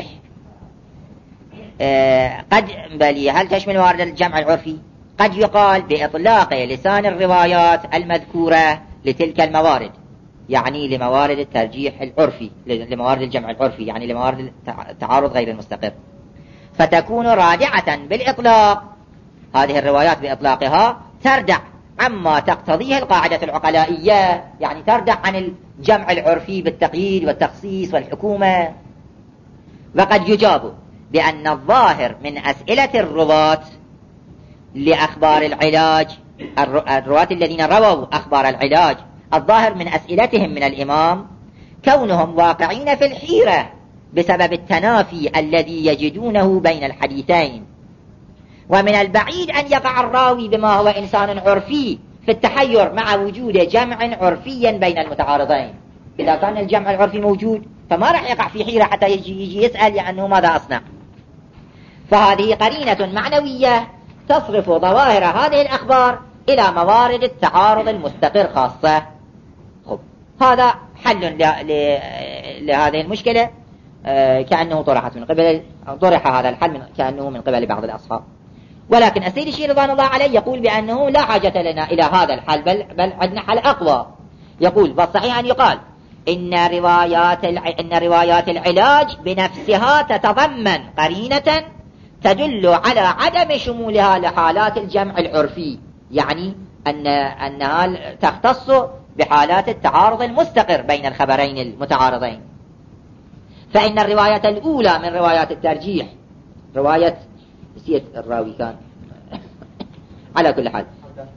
هل تشمل موارد الجمع العرفي؟ قد يقال بإطلاق لسان الروايات المذكورة لتلك الموارد، يعني لموارد الترجيح العرفي، لموارد الجمع العرفي، يعني لموارد التعارض غير المستقر، فتكون رادعة بالإطلاق. هذه الروايات بإطلاقها تردع عما تقتضيه القاعدة العقلائية، يعني تردع عن الجمع العرفي بالتقييد والتخصيص والحكومة. وقد يجاب بأن الظاهر من أسئلة الرواة لأخبار العلاج، الرواة الذين رووا أخبار العلاج، الظاهر من أسئلتهم من الإمام كونهم واقعين في الحيرة بسبب التنافي الذي يجدونه بين الحديثين، ومن البعيد أن يقع الراوي بما هو إنسان عرفي في التحير مع وجود جمع عرفيا بين المتعارضين. إذا كان الجمع العرفي موجود فما راح يقع في حيرة حتى يجي يسأل يعني ماذا أصنع. فهذه قرينة معنوية تصرف ظواهر هذه الأخبار إلى موارد التعارض المستقر خاصة. هذا حل لهذه المشكلة كأنه طرح هذا الحل كأنه من قبل بعض الأصحاب. ولكن السيد الشيخ رضوان الله عليه يقول بأنه لا حاجة لنا إلى هذا الحل، بل عندنا حل أقوى. يقول والصحيح أن يقال إن روايات العلاج بنفسها تتضمن قرينة تدل على عدم شمولها لحالات الجمع العرفي، يعني أنها تختص بحالات التعارض المستقر بين الخبرين المتعارضين. فإن الرواية الأولى من روايات الترجيح، رواية نسيت الراوي كان على كل حال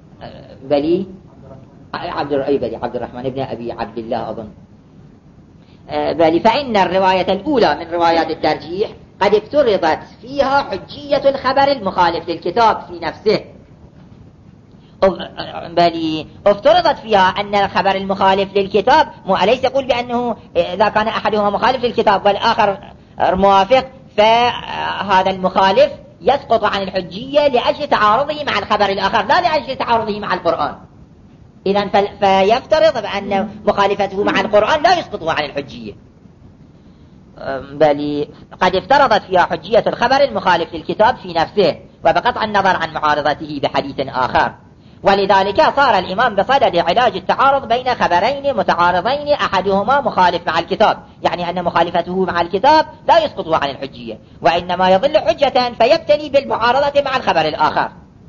عبد الرحمن بن أبي عبد الله أظن فإن الرواية الأولى من روايات الترجيح قد افترضت فيها حجية الخبر المخالف للكتاب في نفسه، افترضت فيها أن الخبر المخالف للكتاب أليس يقول بأنه إذا كان أحدهما مخالف للكتاب والآخر موافق فهذا المخالف يسقط عن الحجية لأجل تعارضه مع الخبر الآخر لا لأجل تعارضه مع القرآن. إذن فيفترض بأن مخالفته مع القرآن لا يسقطه عن الحجية، بل قد افترضت فيها حجية الخبر المخالف للكتاب في نفسه وبقطع النظر عن معارضته بحديث آخر. ولذلك صار الإمام بصدد علاج التعارض بين خبرين متعارضين أحدهما مخالف مع الكتاب، يعني أن مخالفته مع الكتاب لا يسقطه عن الحجية وإنما يظل حجة فيبتلي بالمعارضة مع الخبر الآخر،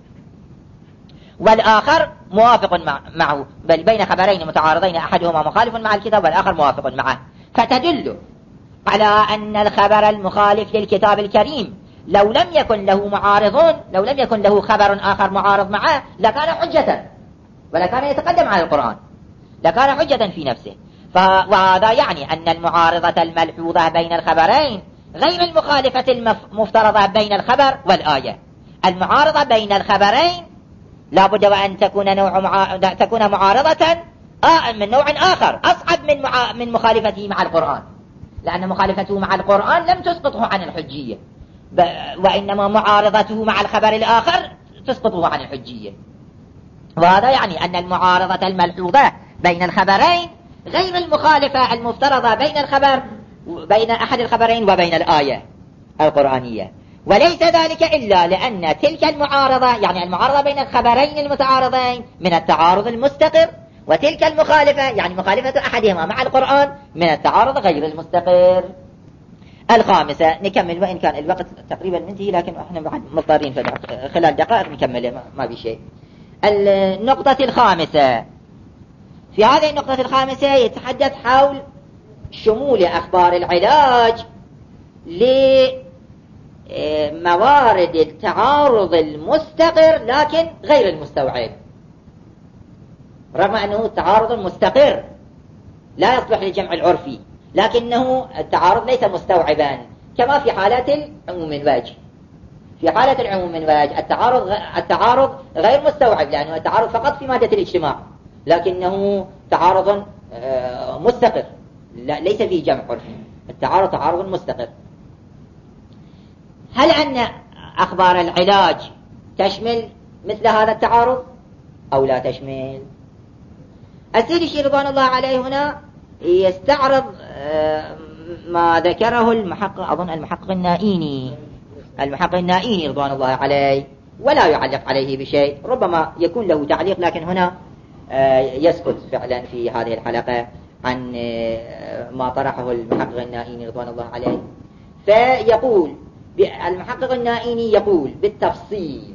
والآخر موافق معه، بل بين خبرين متعارضين أحدهما مخالف مع الكتاب والآخر موافق معه، فتدل على أن الخبر المخالف للكتاب الكريم لو لم يكن له معارضون، لو لم يكن له خبر آخر معارض معه لكان حجة ولا كان يتقدم على القرآن، لكان حجة في نفسه. وهذا يعني أن المعارضة الملحوظة بين الخبرين غير المخالفة المفترضة بين الخبر والآية. المعارضة بين الخبرين لا بد وأن تكون معارضة من نوع آخر أصعب من مخالفته مع القرآن، لأن مخالفته مع القرآن لم تسقطه عن الحجية، وإنما معارضته مع الخبر الآخر تسقطه عن الحجية. وهذا يعني أن المعارضة الملحوظة بين الخبرين غير المخالفة المفترضة بين أحد الخبرين وبين الآية القرآنية. وليس ذلك إلا لأن تلك المعارضة، يعني المعارضة بين الخبرين المتعارضين، من التعارض المستقر، وتلك المخالفة يعني مخالفة أحدهما مع القرآن من التعارض غير المستقر. الخامسة نكمل، وإن كان الوقت تقريبا منتهي لكن احنا بعد مضطرين خلال دقائق نكمل، ما في شيء. النقطة الخامسة، في هذه النقطة الخامسة يتحدث حول شمول أخبار العلاج لموارد التعارض المستقر لكن غير المستوعب، رغم أنه تعارض مستقر لا يصلح للجمع العرفي، لكنه التعارض ليس مستوعبا، كما في حالة العموم الوجه. في حالة العموم الوجه التعارض غير مستوعب، لأنه التعارض فقط في مادة الاجتماع، لكنه تعارض مستقر ليس فيه جمع عرفي، التعارض تعارض مستقر. هل أن أخبار العلاج تشمل مثل هذا التعارض أو لا تشمل؟ السيد الشيخ رضوان الله عليه هنا يستعرض ما ذكره المحقق، أظن المحقق النائيني رضوان الله عليه، ولا يعلق عليه بشيء، ربما يكون له تعليق لكن هنا يسكت فعلا في هذه الحلقة عن ما طرحه المحقق النائيني رضوان الله عليه. فيقول المحقق النائيني يقول بالتفصيل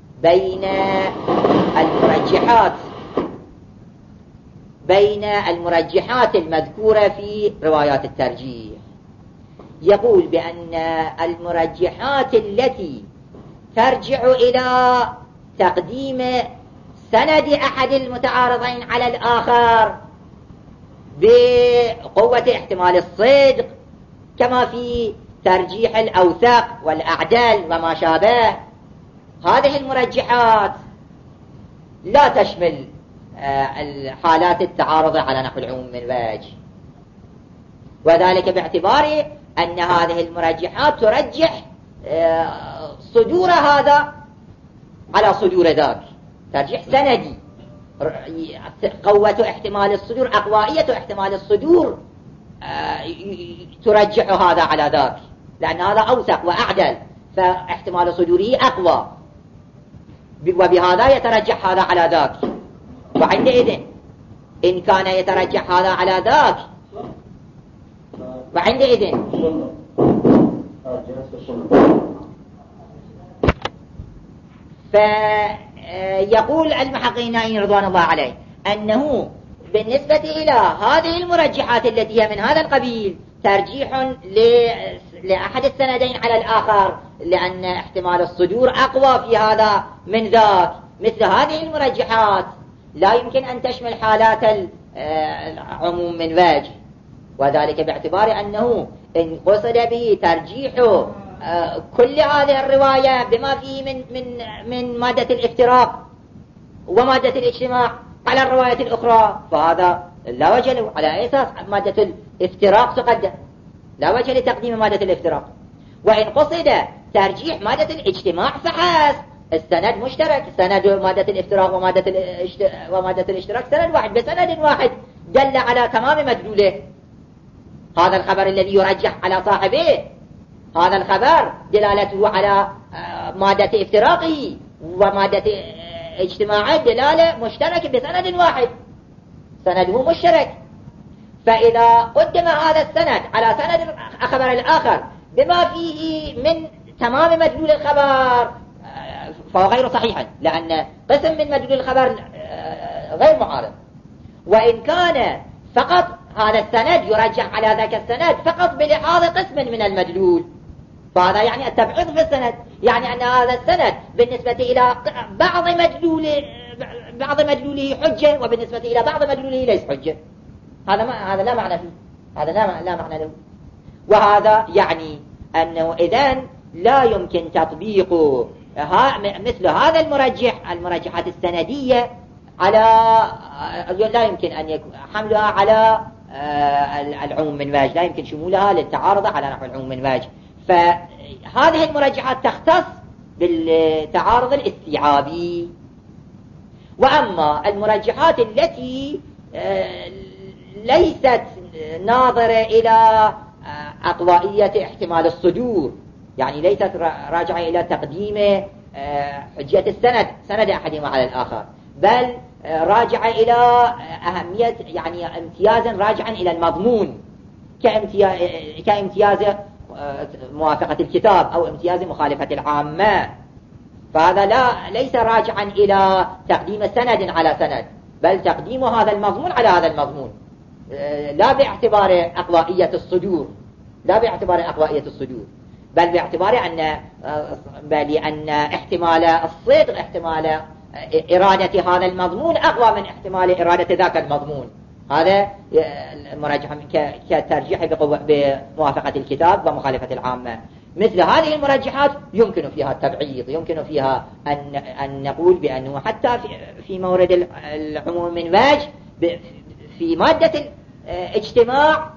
بين المرجحات المذكورة في روايات الترجيح. يقول بأن المرجحات التي ترجع إلى تقديم سند أحد المتعارضين على الآخر بقوة احتمال الصدق، كما في ترجيح الأوثق والأعدل وما شابه، هذه المرجحات لا تشمل الحالات التعارض على نحو العموم من وجه، وذلك باعتبار أن هذه المرجحات ترجح صدور هذا على صدور ذاك، ترجيح سندي، قوة احتمال الصدور، أقوائية احتمال الصدور ترجح هذا على ذاك، لأن هذا أوثق وأعدل فاحتمال صدوره أقوى، وبهذا يترجح هذا على ذاك. وعندئذ إن كان يترجح هذا على ذاك، وعندئذ فيقول المحققين رضوان الله عليه أنه بالنسبة إلى هذه المرجحات التي هي من هذا القبيل ترجيح لأحد السندين على الآخر، لأن احتمال الصدور أقوى في هذا من ذاك، مثل هذه المرجحات لا يمكن أن تشمل حالات العموم من وجه، وذلك باعتبار أنه إن قصد به ترجيح كل هذه الرواية بما فيه من مادة الافتراق ومادة الاجتماع على الرواية الأخرى، فهذا لا وجه له، على أي أساس مادة الافتراق تقدم، لا وجه لتقديم مادة الافتراق. وإن قصد ترجيح مادة الاجتماع فحسب، السند مشترك، سند مادة الافتراق ومادة الاشتراك سند واحد بسند واحد دل على تمام مدلوله. هذا الخبر الذي يرجح على صاحبه، هذا الخبر دلالته على مادة افتراقه ومادة اجتماعه دلالة مشترك بسند واحد، سنده مشترك. فإذا قدم هذا السند على سند الخبر الآخر بما فيه من تمام مدلول الخبر فهو غير صحيح، لأن قسم من مدلول الخبر غير معارض. وإن كان فقط هذا السند يرجح على ذاك السند فقط بلحاظ قسم من المدلول، فهذا يعني التبعيض في السند، يعني أن هذا السند بالنسبة إلى بعض مدلوله حجة، وبالنسبة إلى بعض مدلوله ليس حجة. هذا لا معنى فيه، هذا لا معنى له. وهذا يعني أنه إذن لا يمكن تطبيق مثل هذا المرجحات السندية لا يمكن أن يكون حملها على العموم من وجه، لا يمكن شمولها للتعارض على نحو العموم من وجه. فهذه المرجحات تختص بالتعارض الاستيعابي. وأما المرجحات التي ليست ناظرة إلى أقوائية احتمال الصدور، يعني ليست راجعة إلى تقديم حجية سند أحدهما على الآخر، بل راجعة إلى أهمية، يعني امتيازا راجعا إلى المضمون، كامتياز موافقة الكتاب أو امتياز مخالفة العامة. فهذا ليس راجعا إلى تقديم سند على سند، بل تقديم هذا المضمون على هذا المضمون، لا باعتبار أقوائية الصدور، بل باعتبار أن احتمال الصدق، احتمال إرادة هذا المضمون أقوى من احتمال إرادة ذاك المضمون. هذا مرجح كترجيح بموافقة الكتاب ومخالفة العامة. مثل هذه المرجحات يمكن فيها التبعيض، يمكن فيها أن نقول بأنه حتى في مورد العموم من وجه في مادة الاجتماع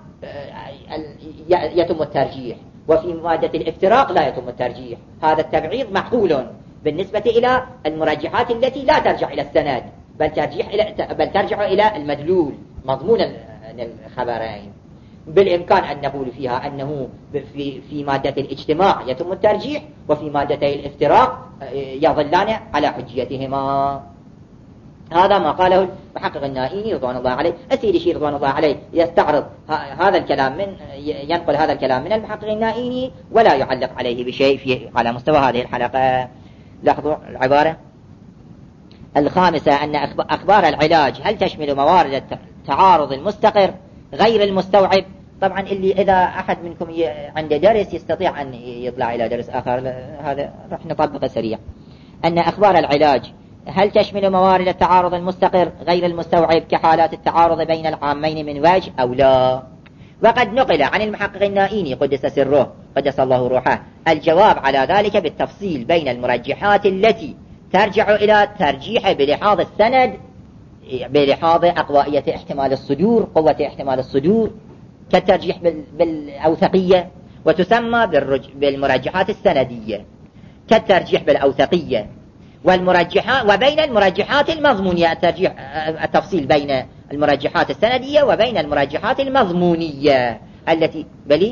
يتم الترجيح، وفي مادة الافتراق لا يتم الترجيح. هذا التبعيض معقول بالنسبة إلى المرجحات التي لا ترجع إلى السند، بل ترجع إلى المدلول، مضمون الخبرين. بالإمكان أن نقول فيها أنه في مادة الاجتماع يتم الترجيح، وفي مادتي الافتراق يظلان على حجيتهما. هذا ما قاله المحقق النائيني رضوان الله عليه. السيد شيخ رضوان الله عليه يستعرض هذا الكلام ينقل هذا الكلام من المحقق النائيني ولا يعلق عليه بشيء على مستوى هذه الحلقة. لاحظوا العبارة الخامسة: أن أخبار العلاج هل تشمل موارد التعارض المستقر غير المستوعب؟ طبعا إذا أحد منكم عنده درس يستطيع أن يطلع إلى درس آخر، هذا رح نطبقه سريع. أن أخبار العلاج هل تشمل موارد التعارض المستقر غير المستوعب كحالات التعارض بين العامين من وجه أو لا؟ وقد نقل عن المحقق النائيني قدس سره قدس الله روحه الجواب على ذلك بالتفصيل بين المرجحات التي ترجع إلى ترجيح بلحاظ السند، بلحاظ أقوائية احتمال الصدور، قوة احتمال الصدور، كالترجيح بالأوثقية، وتسمى بالمرجحات السندية كالترجيح بالأوثقية، وبين المرجحات المضمونية التفصيل بين المرجحات السندية وبين المرجحات المضمونية التي بلي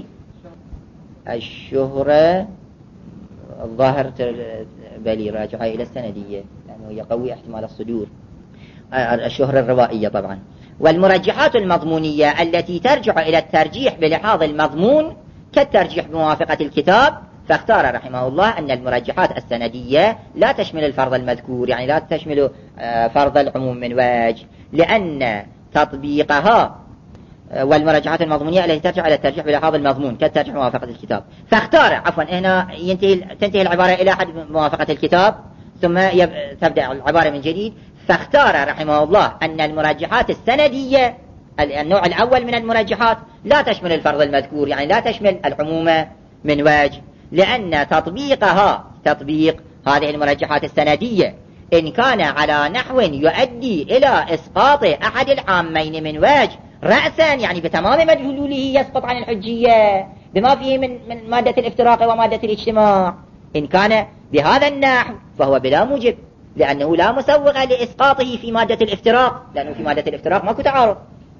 الشهرة الظاهر بلي راجعة إلى السندية لأنه يقوي احتمال الصدور، الشهرة الروائية طبعا. والمرجحات المضمونية التي ترجع إلى الترجيح بلحاظ المضمون كالترجيح بموافقة الكتاب. فاختار رحمه الله أن المرجحات السندية لا تشمل الفرض المذكور، يعني لا تشمل فرض العموم من وجه، لأن تطبيقها والمرجحات المضمونية التي ترجع إلى الترجيح بلحاظ المضمون كالترجيح بموافقة الكتاب. فاختار هنا تنتهي العبارة إلى حد موافقة الكتاب ثم تبدأ العبارة من جديد. فاختار رحمه الله أن المرجحات السندية النوع الأول من المرجحات لا تشمل الفرض المذكور، يعني لا تشمل العموم من وجه، لأن تطبيق هذه المرجحات السندية إن كان على نحو يؤدي إلى إسقاط أحد العامين من وجه رأسا، يعني بتمام مدلوله يسقط عن الحجية بما فيه من مادة الافتراق ومادة الاجتماع. إن كان بهذا النحو فهو بلا موجب، لأنه لا مسوغ لإسقاطه في مادة الافتراق، لأنه في مادة الافتراق ماكو تعارض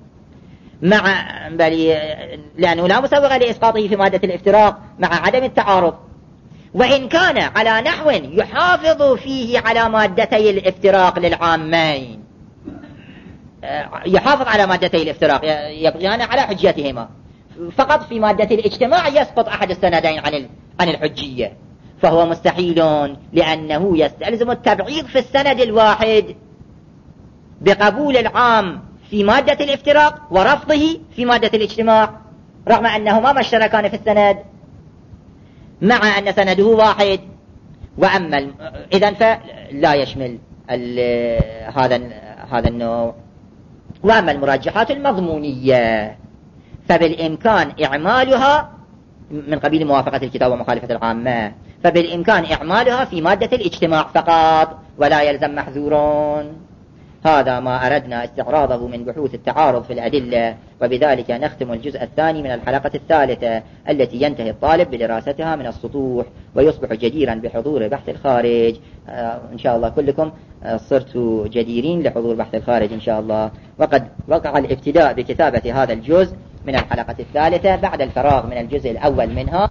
لأنه لا مسوغ لإسقاطه في مادة الافتراق مع عدم التعارض. وإن كان على نحو يحافظ فيه على مادتي الافتراق للعامين، يحافظ على مادتي الافتراق يبغيان على حجيتهما، فقط في مادة الاجتماع يسقط أحد السندين عن الحجية، فهو مستحيل، لأنه يستلزم التبعيض في السند الواحد بقبول العام في مادة الافتراق ورفضه في مادة الاجتماع، رغم أنهما ما اشتركان في السند. مع أن سنده واحد. وأما إذن فلا يشمل هذا النوع. وأما المرجحات المضمونية فبالإمكان إعمالها من قبيل موافقة الكتاب ومخالفة العامة، فبالإمكان إعمالها في مادة الاجتماع فقط ولا يلزم محذورون. هذا ما أردنا استعراضه من بحوث التعارض في الأدلة، وبذلك نختم الجزء الثاني من الحلقة الثالثة التي ينتهي الطالب بدراستها من السطوح ويصبح جديرا بحضور بحث الخارج. إن شاء الله كلكم صرتوا جديرين لحضور بحث الخارج إن شاء الله. وقد وقع الابتداء بكتابة هذا الجزء من الحلقة الثالثة بعد الفراغ من الجزء الأول منها.